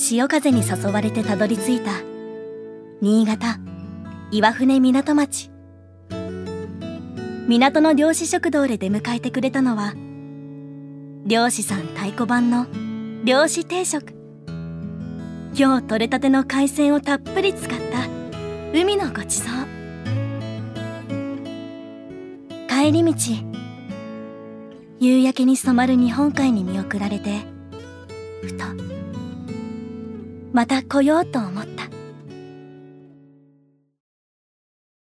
潮風に誘われてたどり着いた新潟岩船港町。港の漁師食堂で出迎えてくれたのは漁師さん太鼓判の漁師定食。今日取れたての海鮮をたっぷり使った海のごちそう。帰り道、夕焼けに染まる日本海に見送られてふとまた来ようと思った。